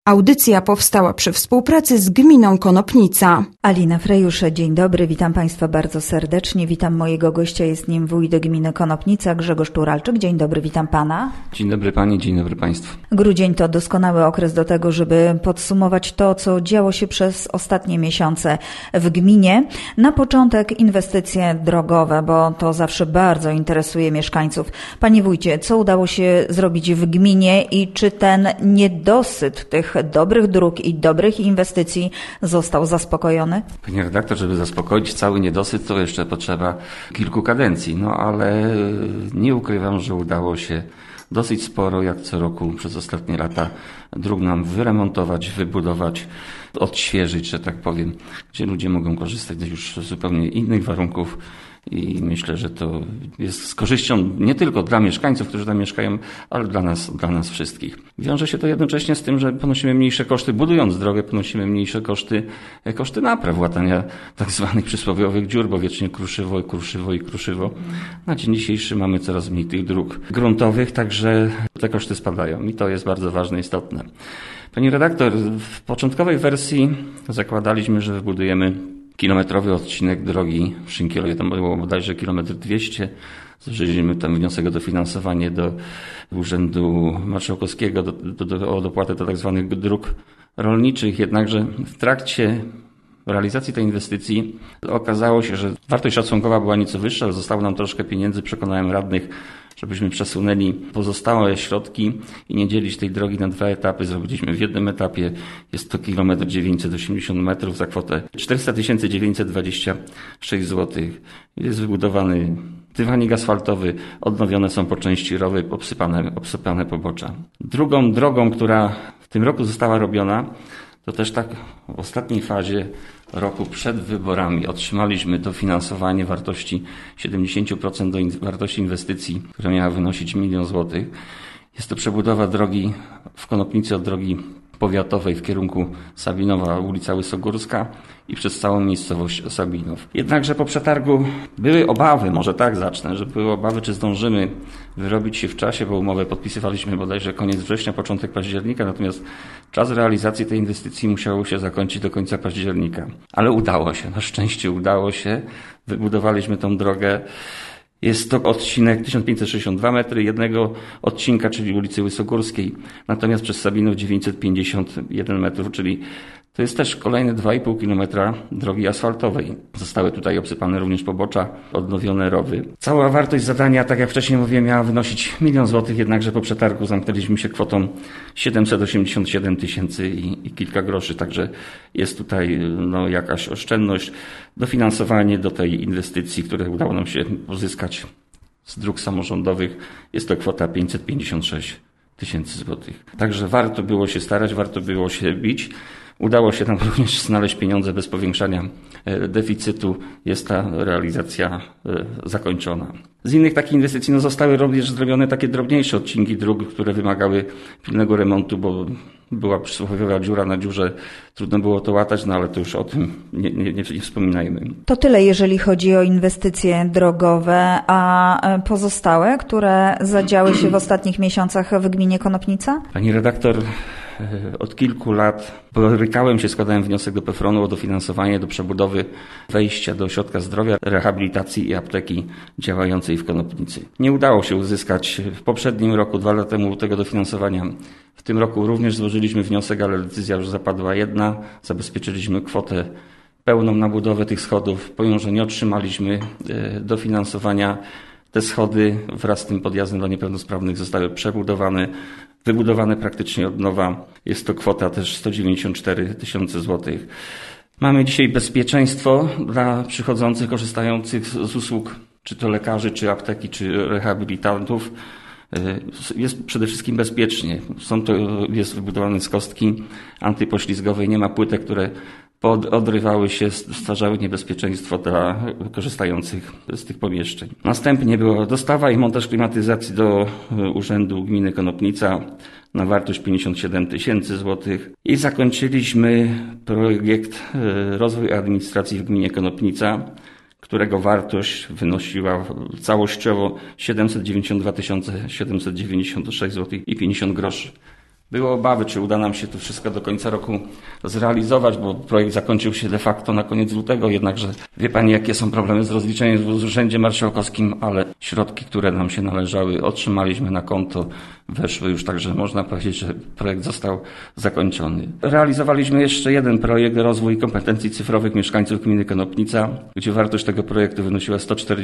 Audycja powstała przy współpracy z gminą Konopnica. Alina Frejusz, dzień dobry, witam Państwa bardzo serdecznie. Witam mojego gościa, jest nim wójt gminy Konopnica, Grzegorz Turalczyk. Dzień dobry, witam Pana. Dzień dobry Pani, dzień dobry Państwu. Grudzień to doskonały okres do tego, żeby podsumować to, co działo się przez ostatnie miesiące w gminie. Na początek inwestycje drogowe, bo to zawsze bardzo interesuje mieszkańców. Panie wójcie, co udało się zrobić w gminie i czy ten niedosyt tych dobrych dróg i dobrych inwestycji został zaspokojony? Panie redaktor, żeby zaspokoić cały niedosyt, to jeszcze potrzeba kilku kadencji, ale nie ukrywam, że udało się dosyć sporo, jak co roku przez ostatnie lata, dróg nam wyremontować, wybudować, odświeżyć, że tak powiem, gdzie ludzie mogą korzystać już z zupełnie innych warunków. I myślę, że to jest z korzyścią nie tylko dla mieszkańców, którzy tam mieszkają, ale dla nas wszystkich. Wiąże się to jednocześnie z tym, że ponosimy mniejsze koszty, budując drogę, ponosimy mniejsze koszty napraw, łatania tak zwanych przysłowiowych dziur, bo wiecznie kruszywo. Na dzień dzisiejszy mamy coraz mniej tych dróg gruntowych, także te koszty spadają i to jest bardzo ważne, istotne. Pani redaktor, w początkowej wersji zakładaliśmy, że wybudujemy kilometrowy odcinek drogi w Szynkielu. Tam było bodajże 200 km. Złożyliśmy tam wniosek o dofinansowanie do Urzędu Marszałkowskiego o dopłatę do tak zwanych dróg rolniczych. Jednakże w trakcie realizacji tej inwestycji okazało się, że wartość szacunkowa była nieco wyższa, ale zostało nam troszkę pieniędzy. Przekonałem radnych, żebyśmy przesunęli pozostałe środki i nie dzielić tej drogi na dwa etapy. Zrobiliśmy w jednym etapie. Jest to 980 metrów za kwotę 400 926 zł. Jest wybudowany dywanik asfaltowy, odnowione są po części rowy, obsypane pobocza. Drugą drogą, która w tym roku została robiona, to też tak w ostatniej fazie roku przed wyborami otrzymaliśmy dofinansowanie wartości 70% do wartości inwestycji, która miała wynosić 1 000 000 złotych. Jest to przebudowa drogi w Konopnicy od drogi powiatowej w kierunku Sabinowa, ulica Łysogórska i przez całą miejscowość Sabinów. Jednakże po przetargu były obawy, może tak zacznę, że były obawy, czy zdążymy wyrobić się w czasie, bo umowę podpisywaliśmy bodajże koniec września, początek października, natomiast czas realizacji tej inwestycji musiał się zakończyć do końca października. Ale udało się, na szczęście udało się. Wybudowaliśmy tą drogę. Jest to odcinek 1562 metry jednego odcinka, czyli ulicy Łysogórskiej, natomiast przez Sabinów 951 metrów, czyli to jest też kolejne 2,5 km drogi asfaltowej. Zostały tutaj obsypane również pobocza, odnowione rowy. Cała wartość zadania, tak jak wcześniej mówiłem, miała wynosić 1 000 000 złotych, jednakże po przetargu zamknęliśmy się kwotą 787 tysięcy i kilka groszy, także jest tutaj jakaś oszczędność, dofinansowanie do tej inwestycji, które udało nam się uzyskać z dróg samorządowych. Jest to kwota 556 tysięcy złotych. Także warto było się starać, warto było się bić. Udało się nam również znaleźć pieniądze bez powiększania deficytu. Jest ta realizacja zakończona. Z innych takich inwestycji zostały również zrobione takie drobniejsze odcinki dróg, które wymagały pilnego remontu, bo była przysłowiowa dziura na dziurze. Trudno było to łatać, ale to już o tym nie wspominajmy. To tyle, jeżeli chodzi o inwestycje drogowe, a pozostałe, które zadziały się w ostatnich miesiącach w gminie Konopnica? Pani redaktor, od kilku lat borykałem się, składałem wniosek do PFRON-u o dofinansowanie do przebudowy wejścia do ośrodka zdrowia, rehabilitacji i apteki działającej w Konopnicy. Nie udało się uzyskać w poprzednim roku, 2 lata temu, tego dofinansowania. W tym roku również złożyliśmy wniosek, ale decyzja już zapadła jedna. Zabezpieczyliśmy kwotę pełną na budowę tych schodów. Pomimo że nie otrzymaliśmy dofinansowania, te schody wraz z tym podjazdem dla niepełnosprawnych zostały przebudowane, wybudowane praktycznie od nowa. Jest to kwota też 194 tysiące złotych. Mamy dzisiaj bezpieczeństwo dla przychodzących, korzystających z usług, czy to lekarzy, czy apteki, czy rehabilitantów. Jest przede wszystkim bezpiecznie. Jest wybudowany z kostki antypoślizgowej, nie ma płytek, które odrywały się, stwarzały niebezpieczeństwo dla korzystających z tych pomieszczeń. Następnie była dostawa i montaż klimatyzacji do Urzędu Gminy Konopnica na wartość 57 tysięcy złotych i zakończyliśmy projekt rozwój administracji w gminie Konopnica, którego wartość wynosiła całościowo 792 796 zł i 50 groszy. Były obawy, czy uda nam się to wszystko do końca roku zrealizować, bo projekt zakończył się de facto na koniec lutego, jednakże wie Pani, jakie są problemy z rozliczeniem w Urzędzie Marszałkowskim, ale środki, które nam się należały, otrzymaliśmy na konto, weszły już, także można powiedzieć, że projekt został zakończony. Realizowaliśmy jeszcze jeden projekt, rozwój kompetencji cyfrowych mieszkańców gminy Konopnica, gdzie wartość tego projektu wynosiła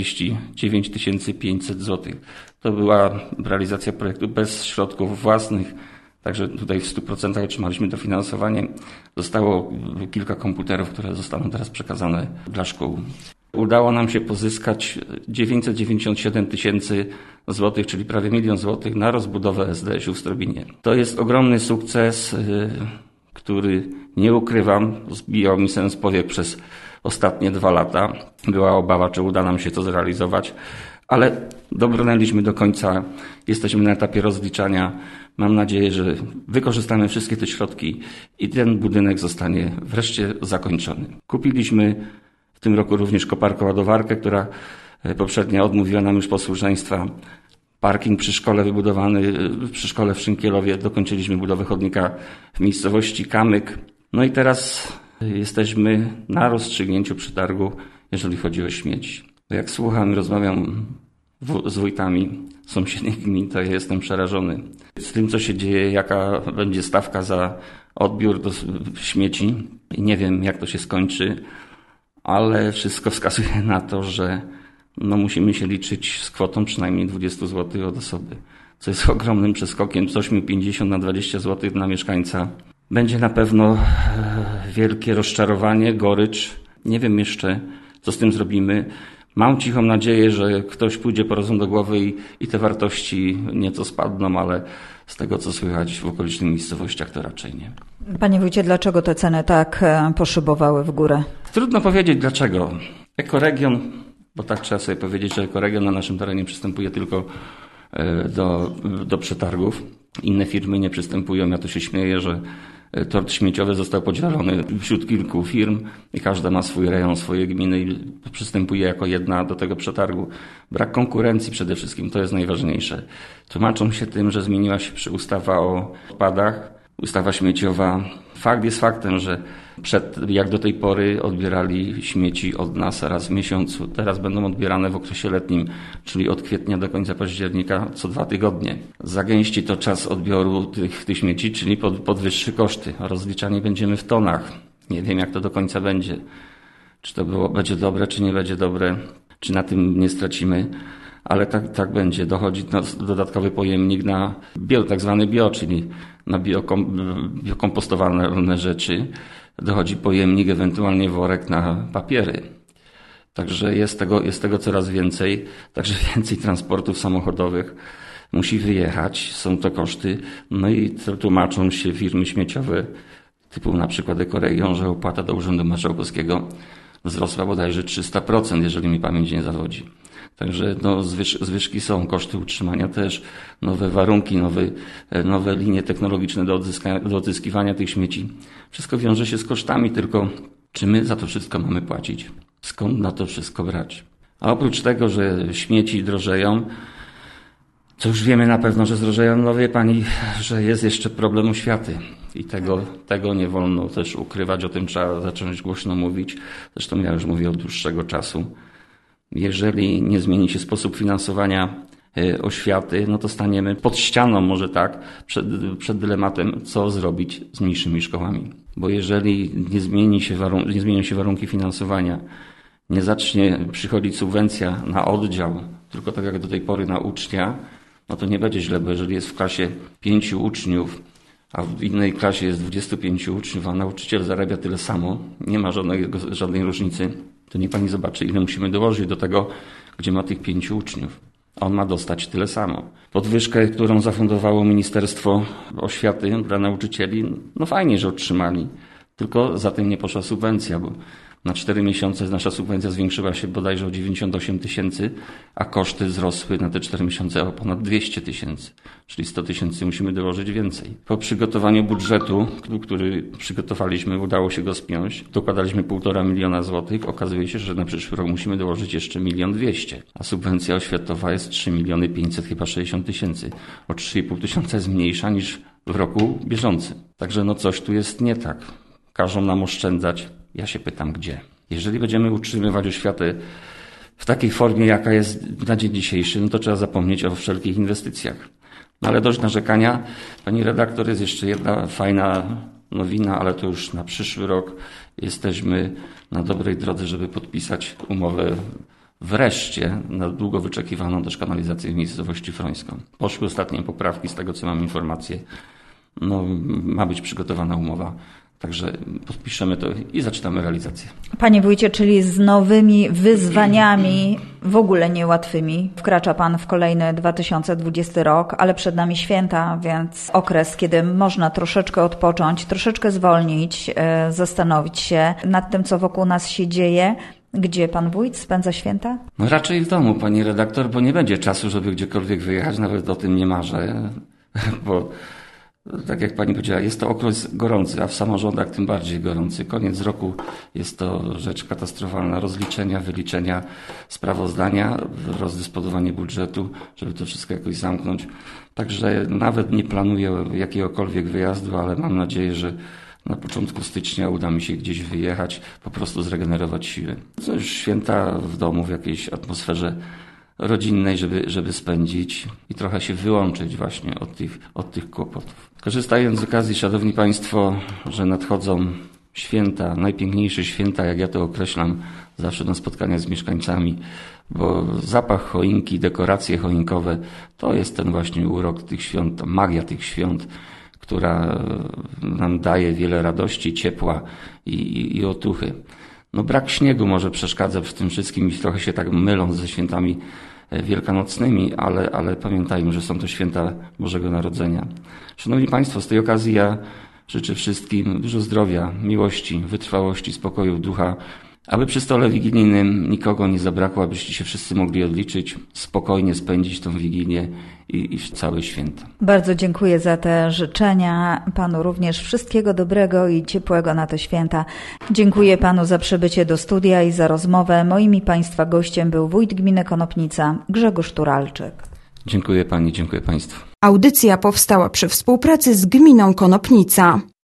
149 500 zł. To była realizacja projektu bez środków własnych. Także tutaj w 100% otrzymaliśmy dofinansowanie. Zostało kilka komputerów, które zostaną teraz przekazane dla szkół. Udało nam się pozyskać 997 000 złotych, czyli prawie 1 000 000 złotych na rozbudowę SDŚ-u w Strobinie. To jest ogromny sukces, który, nie ukrywam, zbijał mi sen z powiek przez ostatnie 2 lata. Była obawa, czy uda nam się to zrealizować, ale dobrnęliśmy do końca. Jesteśmy na etapie rozliczania. Mam nadzieję, że wykorzystamy wszystkie te środki i ten budynek zostanie wreszcie zakończony. Kupiliśmy w tym roku również koparkę-ładowarkę, która poprzednio odmówiła nam już posłuszeństwa. Parking przy szkole wybudowany, przy szkole w Szynkielowie. Dokończyliśmy budowę chodnika w miejscowości Kamyk. No i teraz jesteśmy na rozstrzygnięciu przetargu, jeżeli chodzi o śmieci. Jak słucham i rozmawiam z wójtami sąsiednich gmin, to ja jestem przerażony z tym, co się dzieje, jaka będzie stawka za odbiór do śmieci. I nie wiem, jak to się skończy, ale wszystko wskazuje na to, że musimy się liczyć z kwotą przynajmniej 20 zł od osoby, co jest ogromnym przeskokiem z 8,50 na 20 zł na mieszkańca. Będzie na pewno wielkie rozczarowanie, gorycz. Nie wiem jeszcze, co z tym zrobimy. Mam cichą nadzieję, że ktoś pójdzie po rozum do głowy i te wartości nieco spadną, ale z tego, co słychać w okolicznych miejscowościach, to raczej nie. Panie wójcie, dlaczego te ceny tak poszybowały w górę? Trudno powiedzieć dlaczego. Ekoregion, bo tak trzeba sobie powiedzieć, że ekoregion na naszym terenie przystępuje tylko do przetargów. Inne firmy nie przystępują. Ja to się śmieję, że tort śmieciowy został podzielony wśród kilku firm i każda ma swój rejon, swoje gminy i przystępuje jako jedna do tego przetargu. Brak konkurencji przede wszystkim, to jest najważniejsze. Tłumaczą się tym, że zmieniła się ustawa o odpadach, ustawa śmieciowa. Fakt jest faktem, że jak do tej pory odbierali śmieci od nas raz w miesiącu. Teraz będą odbierane w okresie letnim, czyli od kwietnia do końca października co 2 tygodnie. Zagęści to czas odbioru tych śmieci, czyli podwyższy koszty. Rozliczani będziemy w tonach. Nie wiem, jak to do końca będzie. Czy to będzie dobre, czy nie będzie dobre, czy na tym nie stracimy. Ale tak będzie. Dochodzi dodatkowy pojemnik na tak zwany czyli na biokompostowane rzeczy. Dochodzi pojemnik, ewentualnie worek na papiery. Także jest tego coraz więcej. Także więcej transportów samochodowych musi wyjechać. Są to koszty. No i tłumaczą się firmy śmieciowe typu na przykład Ekoregion, że opłata do Urzędu Marszałkowskiego wzrosła bodajże 300%, jeżeli mi pamięć nie zawodzi. Także zwyżki są, koszty utrzymania też, nowe warunki, nowe linie technologiczne do odzyskiwania tych śmieci. Wszystko wiąże się z kosztami, tylko czy my za to wszystko mamy płacić? Skąd na to wszystko brać? A oprócz tego, że śmieci drożeją, to już wiemy na pewno, że zdrożeją. No wie Pani, że jest jeszcze problem oświaty i tego nie wolno też ukrywać, o tym trzeba zacząć głośno mówić. Zresztą ja już mówię od dłuższego czasu. Jeżeli nie zmieni się sposób finansowania oświaty, no to staniemy pod ścianą, może tak, przed dylematem, co zrobić z mniejszymi szkołami. Bo jeżeli nie zmienią się warunki finansowania, nie zacznie przychodzić subwencja na oddział, tylko tak jak do tej pory na ucznia, no to nie będzie źle, bo jeżeli jest w klasie 5 uczniów, a w innej klasie jest 25 uczniów, a nauczyciel zarabia tyle samo, nie ma żadnej różnicy, to niech Pani zobaczy, ile musimy dołożyć do tego, gdzie ma tych 5 uczniów. A on ma dostać tyle samo. Podwyżkę, którą zafundowało Ministerstwo Oświaty dla nauczycieli, no fajnie, że otrzymali. Tylko za tym nie poszła subwencja, bo na 4 miesiące nasza subwencja zwiększyła się bodajże o 98 000, a koszty wzrosły na te 4 miesiące o ponad 200 000, czyli 100 000 musimy dołożyć więcej. Po przygotowaniu budżetu, który przygotowaliśmy, udało się go spiąć, dokładaliśmy 1,5 miliona złotych. Okazuje się, że na przyszły rok musimy dołożyć jeszcze 1 200 000, a subwencja oświatowa jest 3 500 chyba 60 000. O 3,5 tysiąca jest mniejsza niż w roku bieżącym. Także coś tu jest nie tak. Każą nam oszczędzać. Ja się pytam, gdzie? Jeżeli będziemy utrzymywać oświatę w takiej formie, jaka jest na dzień dzisiejszy, to trzeba zapomnieć o wszelkich inwestycjach. Ale dość narzekania. Pani redaktor, jest jeszcze jedna fajna nowina, ale to już na przyszły rok. Jesteśmy na dobrej drodze, żeby podpisać umowę wreszcie na długo wyczekiwaną też kanalizację w miejscowości Frońską. Poszły ostatnie poprawki, z tego co mam informację. Ma być przygotowana umowa. Także podpiszemy to i zaczynamy realizację. Panie wójcie, czyli z nowymi wyzwaniami, w ogóle niełatwymi, wkracza Pan w kolejny 2020 rok, ale przed nami święta, więc okres, kiedy można troszeczkę odpocząć, troszeczkę zwolnić, zastanowić się nad tym, co wokół nas się dzieje. Gdzie pan wójt spędza święta? Raczej w domu, pani redaktor, bo nie będzie czasu, żeby gdziekolwiek wyjechać, nawet o tym nie marzę, bo tak jak pani powiedziała, jest to okres gorący, a w samorządach tym bardziej gorący. Koniec roku jest to rzecz katastrofalna. Rozliczenia, wyliczenia, sprawozdania, rozdysponowanie budżetu, żeby to wszystko jakoś zamknąć. Także nawet nie planuję jakiegokolwiek wyjazdu, ale mam nadzieję, że na początku stycznia uda mi się gdzieś wyjechać, po prostu zregenerować siły. Już święta w domu, w jakiejś atmosferze rodzinnej, żeby spędzić i trochę się wyłączyć właśnie od tych kłopotów. Korzystając z okazji, szanowni państwo, że nadchodzą święta, najpiękniejsze święta, jak ja to określam, zawsze na spotkaniach z mieszkańcami, bo zapach choinki, dekoracje choinkowe, to jest ten właśnie urok tych świąt, magia tych świąt, która nam daje wiele radości, ciepła i otuchy. Brak śniegu może przeszkadza w tym wszystkim i trochę się tak mylą ze świętami wielkanocnymi, ale pamiętajmy, że są to święta Bożego Narodzenia. Szanowni państwo, z tej okazji ja życzę wszystkim dużo zdrowia, miłości, wytrwałości, spokoju ducha, aby przy stole wigilijnym nikogo nie zabrakło, abyście się wszyscy mogli odliczyć, spokojnie spędzić tą Wigilię i całe święta. Bardzo dziękuję za te życzenia. Panu również wszystkiego dobrego i ciepłego na te święta. Dziękuję panu za przybycie do studia i za rozmowę. Moim i państwa gościem był wójt gminy Konopnica, Grzegorz Turalczyk. Dziękuję pani, dziękuję państwu. Audycja powstała przy współpracy z gminą Konopnica.